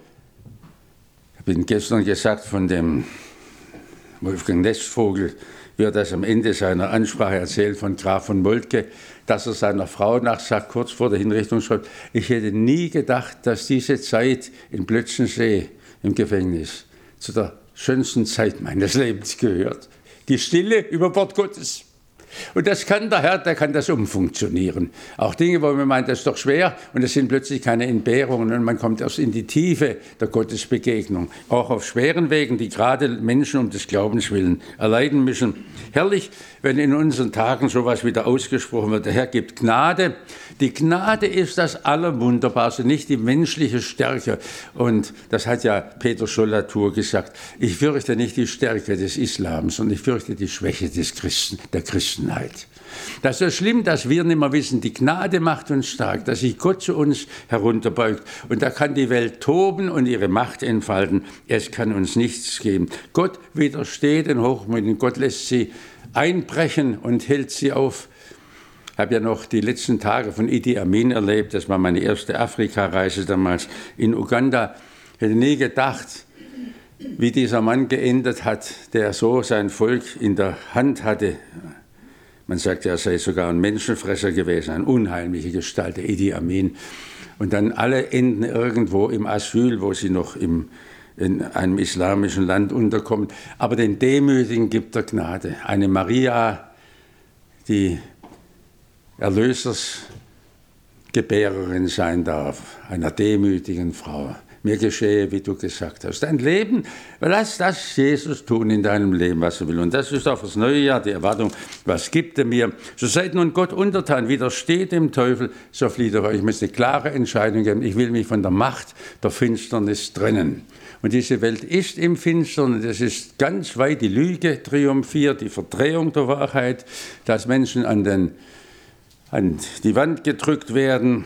ich bin gestern gesagt von dem Wolfgang Nestvogel, wie er das am Ende seiner Ansprache erzählt von Graf von Moltke, dass er seiner Frau nachsagt, kurz vor der Hinrichtung schreibt, ich hätte nie gedacht, dass diese Zeit in Plötzensee im Gefängnis zu der schönsten Zeit meines Lebens gehört. Die Stille über Wort Gottes. Und das kann der Herr, der kann das umfunktionieren. Auch Dinge, wo man meint, das ist doch schwer und es sind plötzlich keine Entbehrungen und man kommt erst in die Tiefe der Gottesbegegnung. Auch auf schweren Wegen, die gerade Menschen um des Glaubens willen erleiden müssen. Herrlich, wenn in unseren Tagen sowas wieder ausgesprochen wird, der Herr gibt Gnade. Die Gnade ist das Allerwunderbarste, nicht die menschliche Stärke. Und das hat ja Peter Schollatur gesagt, ich fürchte nicht die Stärke des Islams, sondern ich fürchte die Schwäche des Christen, der Christenheit. Das ist so schlimm, dass wir nicht mehr wissen, die Gnade macht uns stark, dass sich Gott zu uns herunterbeugt. Und da kann die Welt toben und ihre Macht entfalten. Es kann uns nichts geben. Gott widersteht den Hochmütigen, Gott lässt sie einbrechen und hält sie auf. Ich habe ja noch die letzten Tage von Idi Amin erlebt. Das war meine erste Afrikareise damals in Uganda. Ich hätte nie gedacht, wie dieser Mann geendet hat, der so sein Volk in der Hand hatte. Man sagt, er sei sogar ein Menschenfresser gewesen, eine unheimliche Gestalt, der Idi Amin. Und dann alle enden irgendwo im Asyl, wo sie noch im, in einem islamischen Land unterkommen. Aber den Demütigen gibt er Gnade. Eine Maria, die Erlösersgebärerin sein darf, einer demütigen Frau. Mir geschehe, wie du gesagt hast. Dein Leben, lass das Jesus tun in deinem Leben, was er will. Und das ist auch das neue Jahr, die Erwartung, was gibt er mir? So seid nun Gott untertan, widersteht dem Teufel, so flieht er euch. Ich muss eine klare Entscheidung geben, ich will mich von der Macht der Finsternis trennen. Und diese Welt ist im Finstern, das ist ganz weit, die Lüge triumphiert, die Verdrehung der Wahrheit, dass Menschen an, den, an die Wand gedrückt werden.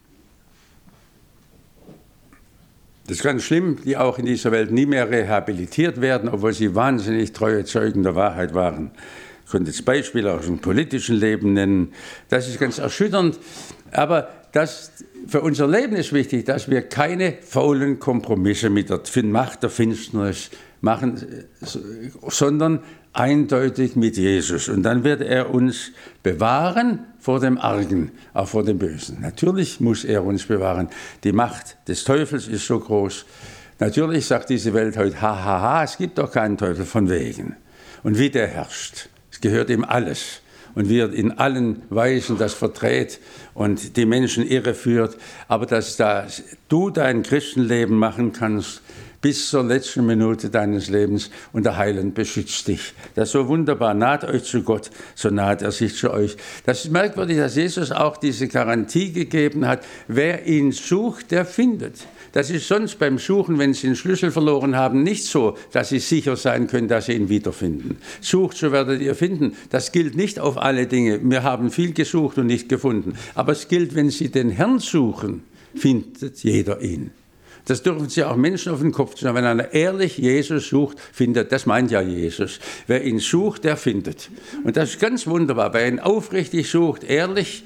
Das ist ganz schlimm, die auch in dieser Welt nie mehr rehabilitiert werden, obwohl sie wahnsinnig treue Zeugen der Wahrheit waren. Ich könnte jetzt Beispiele aus dem politischen Leben nennen. Das ist ganz erschütternd. Aber das, für unser Leben ist wichtig, dass wir keine faulen Kompromisse mit der Macht der Finsternis machen, sondern eindeutig mit Jesus. Und dann wird er uns bewahren vor dem Argen, auch vor dem Bösen. Natürlich muss er uns bewahren. Die Macht des Teufels ist so groß. Natürlich sagt diese Welt heute, ha, ha, ha, es gibt doch keinen Teufel von wegen. Und wie der herrscht, es gehört ihm alles. Und wie er in allen Weisen das verdreht und die Menschen irreführt. Aber dass da du dein Christenleben machen kannst, bis zur letzten Minute deines Lebens und der Heiland beschützt dich. Das ist so wunderbar. Naht euch zu Gott, so naht er sich zu euch. Das ist merkwürdig, dass Jesus auch diese Garantie gegeben hat. Wer ihn sucht, der findet. Das ist sonst beim Suchen, wenn Sie den Schlüssel verloren haben, nicht so, dass Sie sicher sein können, dass Sie ihn wiederfinden. Sucht, so werdet ihr finden. Das gilt nicht auf alle Dinge. Wir haben viel gesucht und nicht gefunden. Aber es gilt, wenn Sie den Herrn suchen, findet jeder ihn. Das dürfen Sie auch Menschen auf den Kopf stellen. Wenn einer ehrlich Jesus sucht, findet, das meint ja Jesus. Wer ihn sucht, der findet. Und das ist ganz wunderbar. Wer ihn aufrichtig sucht, ehrlich,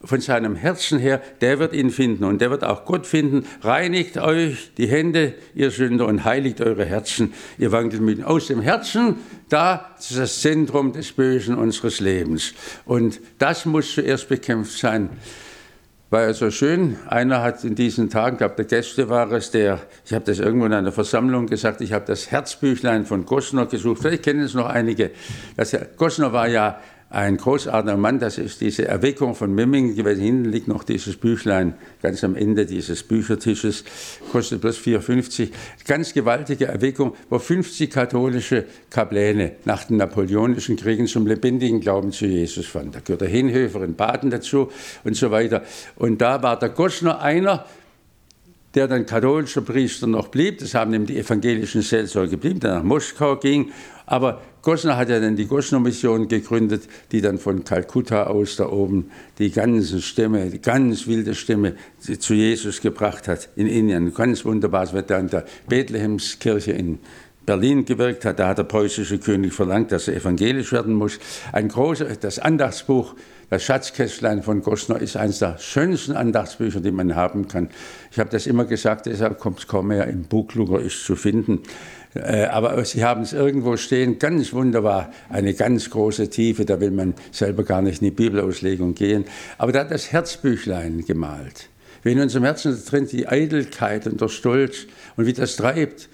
von seinem Herzen her, der wird ihn finden und der wird auch Gott finden. Reinigt euch die Hände, ihr Sünder, und heiligt eure Herzen, ihr Wankelmütigen. Aus dem Herzen, da ist das Zentrum des Bösen unseres Lebens. Und das muss zuerst bekämpft sein. War ja so schön, einer hat in diesen Tagen, ich glaube der Gäste war es, der, ich habe das irgendwo in einer Versammlung gesagt, ich habe das Herzbüchlein von Gosner gesucht, vielleicht kennen es noch einige. Das, Gosner war ja ein großartiger Mann, das ist diese Erweckung von Memmingen gewesen. Hinten liegt noch dieses Büchlein, ganz am Ende dieses Büchertisches, kostet bloß vier fünfzig. Ganz gewaltige Erweckung, wo fünfzig katholische Kapläne nach den napoleonischen Kriegen zum lebendigen Glauben zu Jesus fanden. Da gehört der Hinhöfer in Baden dazu und so weiter. Und da war der Gosner einer, der dann katholischer Priester noch blieb. Das haben eben die evangelischen Seelsorger geblieben, der nach Moskau ging. Aber Gosner hat ja dann die Gosner-Mission gegründet, die dann von Kalkutta aus da oben die ganze Stämme, die ganz wilde Stämme zu Jesus gebracht hat in Indien. Ganz wunderbar, es wird da in der Bethlehemskirche in Berlin gewirkt hat. Da hat der preußische König verlangt, dass er evangelisch werden muss. Ein großer, das Andachtsbuch, das Schatzkästlein von Gosner ist eines der schönsten Andachtsbücher, die man haben kann. Ich habe das immer gesagt, deshalb kommt es kaum mehr im Buchluger ist zu finden. Aber Sie haben es irgendwo stehen, ganz wunderbar, eine ganz große Tiefe, da will man selber gar nicht in die Bibelauslegung gehen. Aber da hat das Herzbüchlein gemalt. Wie in unserem Herzen drin die Eitelkeit und der Stolz und wie das treibt.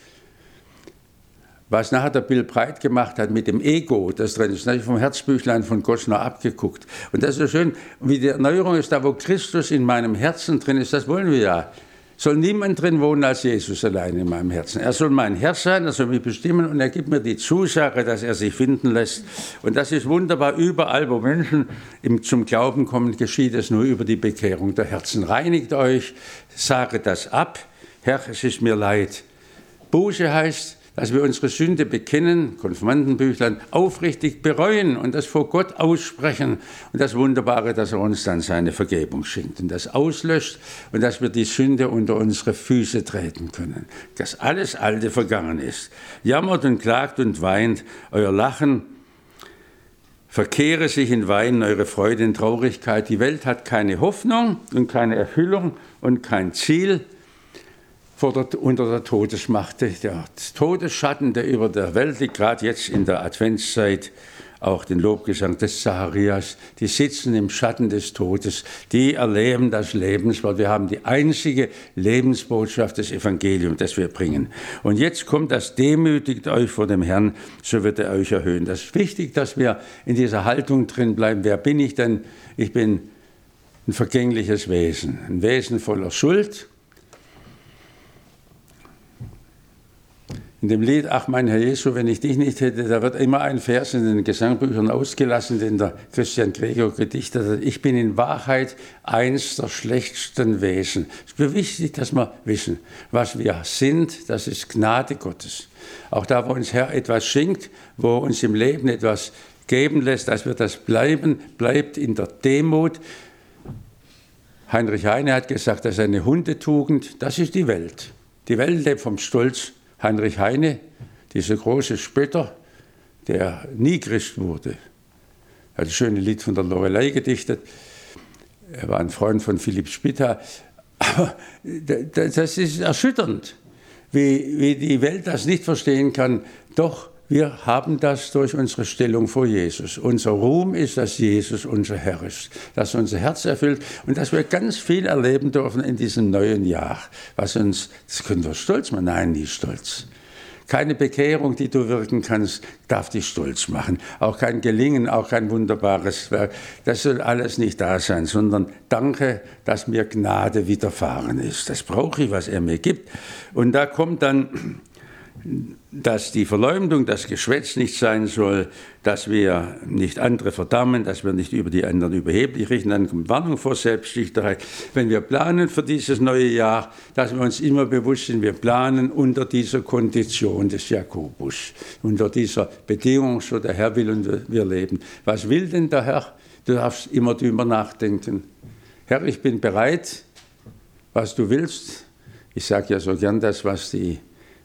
Was nachher der Bill Breit gemacht hat mit dem Ego, das drin ist, das ist vom Herzbüchlein von Gosner abgeguckt. Und das ist so schön, wie die Erneuerung ist, da wo Christus in meinem Herzen drin ist, das wollen wir ja. Soll niemand drin wohnen als Jesus allein in meinem Herzen. Er soll mein Herr sein, er soll mich bestimmen und er gibt mir die Zusage, dass er sich finden lässt. Und das ist wunderbar, überall, wo Menschen zum Glauben kommen, geschieht es nur über die Bekehrung der Herzen. Reinigt euch, sage das ab, Herr, es ist mir leid. Buße heißt, dass wir unsere Sünde bekennen, Konfirmandenbüchlein, aufrichtig bereuen und das vor Gott aussprechen. Und das Wunderbare, dass er uns dann seine Vergebung schenkt und das auslöscht und dass wir die Sünde unter unsere Füße treten können. Dass alles Alte vergangen ist. Jammert und klagt und weint, euer Lachen verkehre sich in Weinen, eure Freude in Traurigkeit. Die Welt hat keine Hoffnung und keine Erfüllung und kein Ziel. Vor der, unter der Todesmacht, der Todesschatten, der über der Welt liegt, gerade jetzt in der Adventszeit, auch den Lobgesang des Zacharias, die sitzen im Schatten des Todes, die erleben das Lebenswort. Wir haben die einzige Lebensbotschaft des Evangeliums, das wir bringen. Und jetzt kommt das, demütigt euch vor dem Herrn, so wird er euch erhöhen. Das ist wichtig, dass wir in dieser Haltung drin bleiben. Wer bin ich denn? Ich bin ein vergängliches Wesen, ein Wesen voller Schuld. In dem Lied, ach mein Herr Jesu, wenn ich dich nicht hätte, da wird immer ein Vers in den Gesangbüchern ausgelassen, den der Christian Gregor gedichtet hat. Ich bin in Wahrheit eins der schlechtesten Wesen. Es ist wichtig, dass wir wissen, was wir sind, das ist Gnade Gottes. Auch da, wo uns Herr etwas schenkt, wo uns im Leben etwas geben lässt, dass wir das bleiben, bleibt in der Demut. Heinrich Heine hat gesagt, das ist eine Hundetugend, das ist die Welt. Die Welt lebt vom Stolz. Heinrich Heine, dieser große Spötter, der nie Christ wurde, hat ein schönes Lied von der Loreley gedichtet. Er war ein Freund von Philipp Spitta. Aber das ist erschütternd, wie, wie die Welt das nicht verstehen kann. Doch wir haben das durch unsere Stellung vor Jesus. Unser Ruhm ist, dass Jesus unser Herr ist, dass unser Herz erfüllt und dass wir ganz viel erleben dürfen in diesem neuen Jahr. Was uns, das können wir stolz machen, nein, nie stolz. Keine Bekehrung, die du wirken kannst, darf dich stolz machen. Auch kein Gelingen, auch kein wunderbares Werk. Das soll alles nicht da sein, sondern danke, dass mir Gnade widerfahren ist. Das brauche ich, was er mir gibt. Und da kommt dann, dass die Verleumdung, das Geschwätz nicht sein soll, dass wir nicht andere verdammen, dass wir nicht über die anderen überheblich richten, dann kommt Warnung vor Selbstsüchtigkeit. Wenn wir planen für dieses neue Jahr, dass wir uns immer bewusst sind, wir planen unter dieser Kondition des Jakobus, unter dieser Bedingung, so der Herr will und wir leben. Was will denn der Herr? Du darfst immer drüber nachdenken. Herr, ich bin bereit, was du willst. Ich sage ja so gern das, was die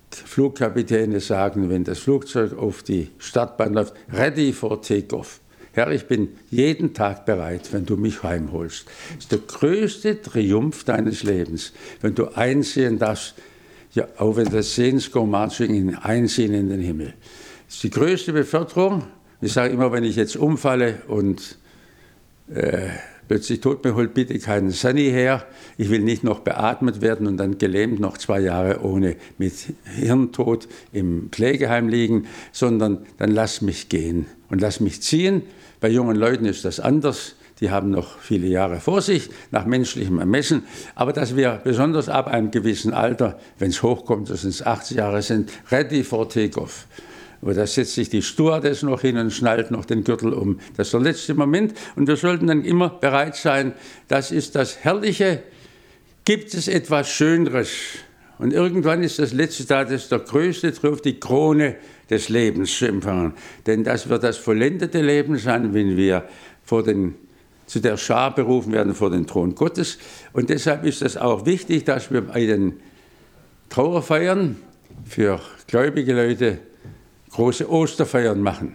Flugkapitäne sagen, wenn das Flugzeug auf die Startbahn läuft, ready for takeoff. Herr, ich bin jeden Tag bereit, wenn du mich heimholst. Das ist der größte Triumph deines Lebens, wenn du einsehen darfst, ja, auch wenn das Sehenskommarsching einsehen in den Himmel. Das ist die größte Beförderung. Ich sage immer, wenn ich jetzt umfalle und äh, plötzlich tot mir, holt bitte keinen Sunny her. Ich will nicht noch beatmet werden und dann gelähmt noch zwei Jahre ohne mit Hirntod im Pflegeheim liegen, sondern dann lass mich gehen und lass mich ziehen. Bei jungen Leuten ist das anders. Die haben noch viele Jahre vor sich, nach menschlichem Ermessen. Aber dass wir besonders ab einem gewissen Alter, wenn es hochkommt, dass es achtzig Jahre sind, ready for takeoff. Aber da setzt sich die Stewardess noch hin und schnallt noch den Gürtel um. Das ist der letzte Moment. Und wir sollten dann immer bereit sein, das ist das Herrliche. Gibt es etwas Schöneres? Und irgendwann ist das letzte Tag, das ist der größte Triumph, die Krone des Lebens zu empfangen. Denn das wird das vollendete Leben sein, wenn wir vor den zu der Schar berufen werden vor den Thron Gottes. Und deshalb ist es auch wichtig, dass wir bei den Trauerfeiern für gläubige Leute große Osterfeiern machen.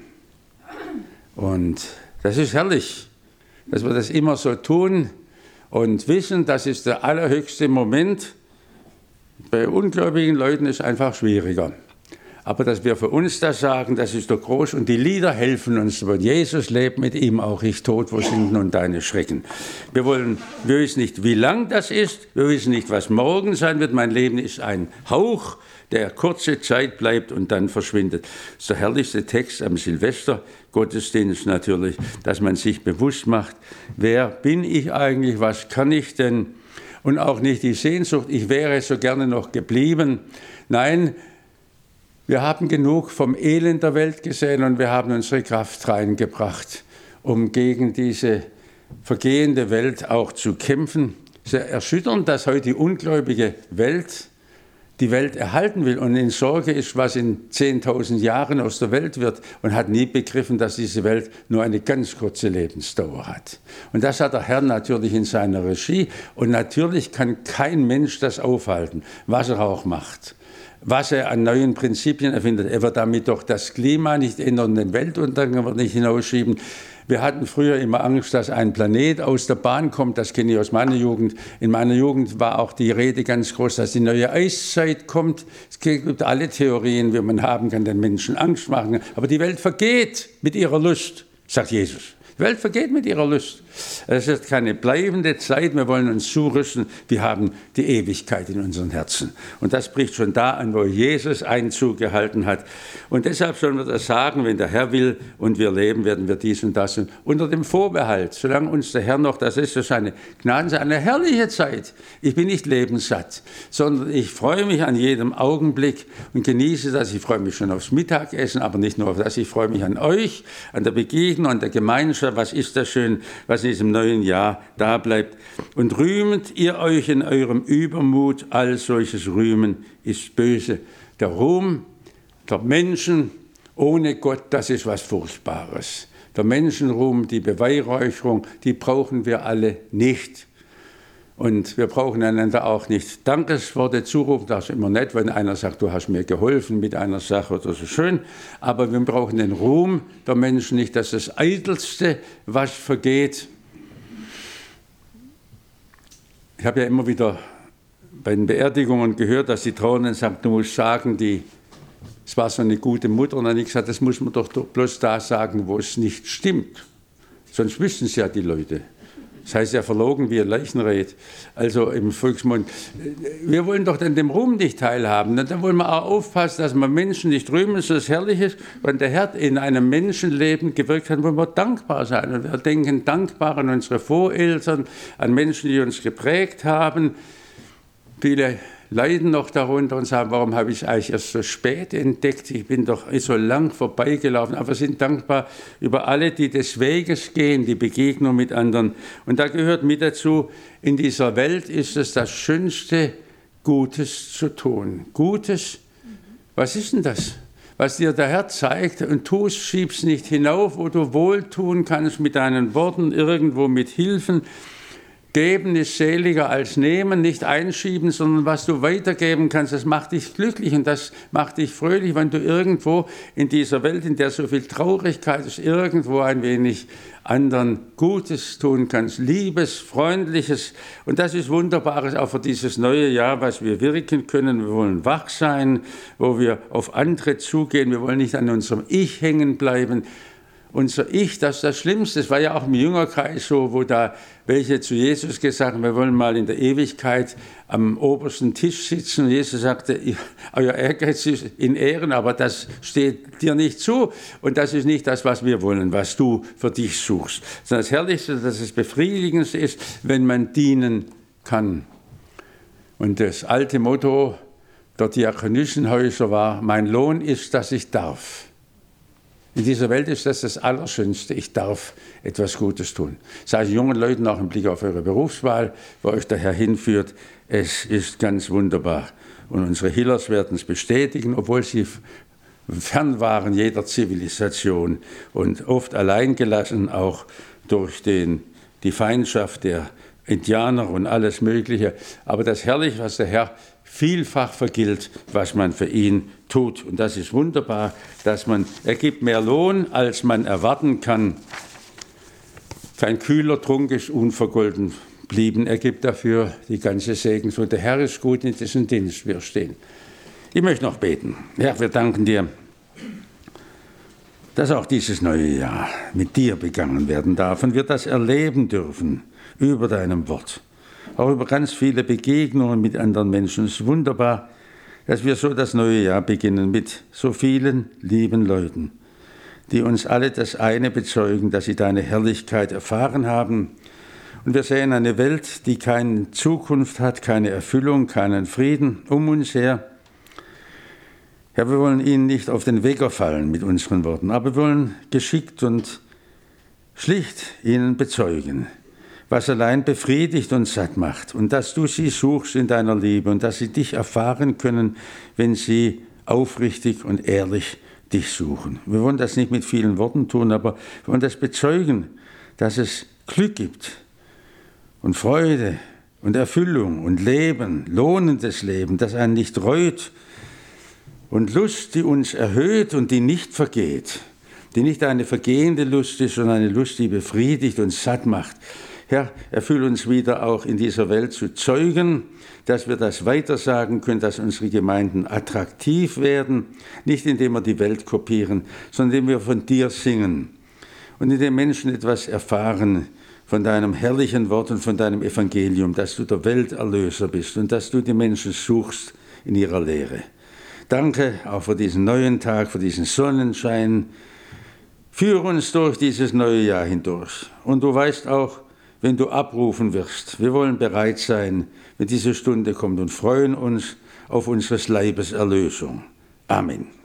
Und das ist herrlich, dass wir das immer so tun und wissen, das ist der allerhöchste Moment. Bei ungläubigen Leuten ist es einfach schwieriger. Aber dass wir für uns das sagen, das ist doch groß. Und die Lieder helfen uns. Weil Jesus lebt, mit ihm auch ich tot. Wo sind nun deine Schrecken? Wir wollen, wir wissen nicht, wie lang das ist. Wir wissen nicht, was morgen sein wird. Mein Leben ist ein Hauch, der kurze Zeit bleibt und dann verschwindet. Das ist der herrlichste Text am Silvester-Gottesdienst natürlich, dass man sich bewusst macht, wer bin ich eigentlich, was kann ich denn? Und auch nicht die Sehnsucht, ich wäre so gerne noch geblieben. Nein, wir haben genug vom Elend der Welt gesehen und wir haben unsere Kraft reingebracht, um gegen diese vergehende Welt auch zu kämpfen. Es ist erschütternd, dass heute die ungläubige Welt die Welt erhalten will und in Sorge ist, was in zehntausend Jahren aus der Welt wird und hat nie begriffen, dass diese Welt nur eine ganz kurze Lebensdauer hat. Und das hat der Herr natürlich in seiner Regie und natürlich kann kein Mensch das aufhalten, was er auch macht. Was er an neuen Prinzipien erfindet. Er wird damit doch das Klima nicht ändern, den Weltuntergang wird nicht hinausschieben. Wir hatten früher immer Angst, dass ein Planet aus der Bahn kommt. Das kenne ich aus meiner Jugend. In meiner Jugend war auch die Rede ganz groß, dass die neue Eiszeit kommt. Es gibt alle Theorien, wie man haben kann, den Menschen Angst machen. Aber die Welt vergeht mit ihrer Lust, sagt Jesus. Die Welt vergeht mit ihrer Lust. Es ist keine bleibende Zeit, wir wollen uns zurüsten, wir haben die Ewigkeit in unseren Herzen. Und das bricht schon da an, wo Jesus Einzug gehalten hat. Und deshalb sollen wir das sagen, wenn der Herr will und wir leben, werden wir dies und das. Und unter dem Vorbehalt, solange uns der Herr noch, das ist eine Gnaden, eine herrliche Zeit. Ich bin nicht lebenssatt, sondern ich freue mich an jedem Augenblick und genieße das. Ich freue mich schon aufs Mittagessen, aber nicht nur auf das. Ich freue mich an euch, an der Begegnung, an der Gemeinschaft. Was ist das schön, was in diesem neuen Jahr da bleibt. Und rühmt ihr euch in eurem Übermut, all solches Rühmen ist böse. Der Ruhm der Menschen ohne Gott, das ist was Furchtbares. Der Menschenruhm, die Beweihräucherung, die brauchen wir alle nicht. Und wir brauchen einander auch nicht Dankesworte zurufen, das ist immer nett, wenn einer sagt, du hast mir geholfen mit einer Sache oder so schön. Aber wir brauchen den Ruhm der Menschen nicht, das ist das Eitelste, was vergeht. Ich habe ja immer wieder bei den Beerdigungen gehört, dass die Trauernden sagen, du musst sagen, die, es war so eine gute Mutter. Und dann habe ich gesagt, das muss man doch bloß da sagen, wo es nicht stimmt. Sonst wüssten es ja die Leute. Das heißt ja verlogen wie ein Leichenred, also im Volksmund. Wir wollen doch dann dem Ruhm nicht teilhaben. Dann wollen wir auch aufpassen, dass wir Menschen nicht rühmen, so das Herrliche ist. Wenn der Herr in einem Menschenleben gewirkt hat, wollen wir dankbar sein. Und wir denken dankbar an unsere Voreltern, an Menschen, die uns geprägt haben. Viele leiden noch darunter und sagen, warum habe ich es eigentlich erst so spät entdeckt? Ich bin doch so lang vorbeigelaufen. Aber wir sind dankbar über alle, die des Weges gehen, die Begegnung mit anderen. Und da gehört mit dazu, in dieser Welt ist es das Schönste, Gutes zu tun. Gutes, was ist denn das? Was dir der Herr zeigt und tust, schiebst nicht hinauf, wo du wohltun kannst mit deinen Worten, irgendwo mit Hilfen. Geben ist seliger als nehmen, nicht einschieben, sondern was du weitergeben kannst, das macht dich glücklich und das macht dich fröhlich, wenn du irgendwo in dieser Welt, in der so viel Traurigkeit ist, irgendwo ein wenig anderen Gutes tun kannst, Liebes, Freundliches. Und das ist Wunderbares auch für dieses neue Jahr, was wir wirken können. Wir wollen wach sein, wo wir auf andere zugehen. Wir wollen nicht an unserem Ich hängen bleiben. Unser Ich, das ist das Schlimmste. Es war ja auch im Jüngerkreis so, wo da welche zu Jesus gesagt haben, wir wollen mal in der Ewigkeit am obersten Tisch sitzen. Und Jesus sagte, euer Ehrgeiz ist in Ehren, aber das steht dir nicht zu. Und das ist nicht das, was wir wollen, was du für dich suchst. Sondern das Herrlichste, dass es befriedigendste ist, wenn man dienen kann. Und das alte Motto der Diakonissenhäuser war, mein Lohn ist, dass ich darf. In dieser Welt ist das das Allerschönste. Ich darf etwas Gutes tun. Das sage ich jungen Leuten auch im Blick auf eure Berufswahl, wo euch der Herr hinführt. Es ist ganz wunderbar. Und unsere Hillers werden es bestätigen, obwohl sie fern waren jeder Zivilisation und oft alleingelassen, auch durch den, die Feindschaft der Indianer und alles Mögliche. Aber das Herrliche, was der Herr vielfach vergilt, was man für ihn tut. Und das ist wunderbar, dass man, er gibt mehr Lohn, als man erwarten kann. Kein kühler Trunk ist unvergolten blieben. Er gibt dafür die ganze Segen. So, der Herr ist gut, in dessen Dienst wir stehen. Ich möchte noch beten. Herr, wir danken dir, dass auch dieses neue Jahr mit dir begangen werden darf und wir das erleben dürfen über deinem Wort. Auch über ganz viele Begegnungen mit anderen Menschen. Es ist wunderbar, dass wir so das neue Jahr beginnen mit so vielen lieben Leuten, die uns alle das eine bezeugen, dass sie deine Herrlichkeit erfahren haben. Und wir sehen eine Welt, die keine Zukunft hat, keine Erfüllung, keinen Frieden um uns her. Ja, wir wollen ihnen nicht auf den Wecker fallen mit unseren Worten, aber wir wollen geschickt und schlicht ihnen bezeugen, was allein befriedigt und satt macht und dass du sie suchst in deiner Liebe und dass sie dich erfahren können, wenn sie aufrichtig und ehrlich dich suchen. Wir wollen das nicht mit vielen Worten tun, aber wir wollen das bezeugen, dass es Glück gibt und Freude und Erfüllung und Leben, lohnendes Leben, das einen nicht reut und Lust, die uns erhöht und die nicht vergeht, die nicht eine vergehende Lust ist, sondern eine Lust, die befriedigt und satt macht. Herr, erfülle uns wieder auch in dieser Welt zu Zeugen, dass wir das weitersagen können, dass unsere Gemeinden attraktiv werden, nicht indem wir die Welt kopieren, sondern indem wir von dir singen und indem Menschen etwas erfahren von deinem herrlichen Wort und von deinem Evangelium, dass du der Welterlöser bist und dass du die Menschen suchst in ihrer Lehre. Danke auch für diesen neuen Tag, für diesen Sonnenschein. Führe uns durch dieses neue Jahr hindurch. Und du weißt auch, wenn du abrufen wirst. Wir wollen bereit sein, wenn diese Stunde kommt und freuen uns auf unseres Leibes Erlösung. Amen.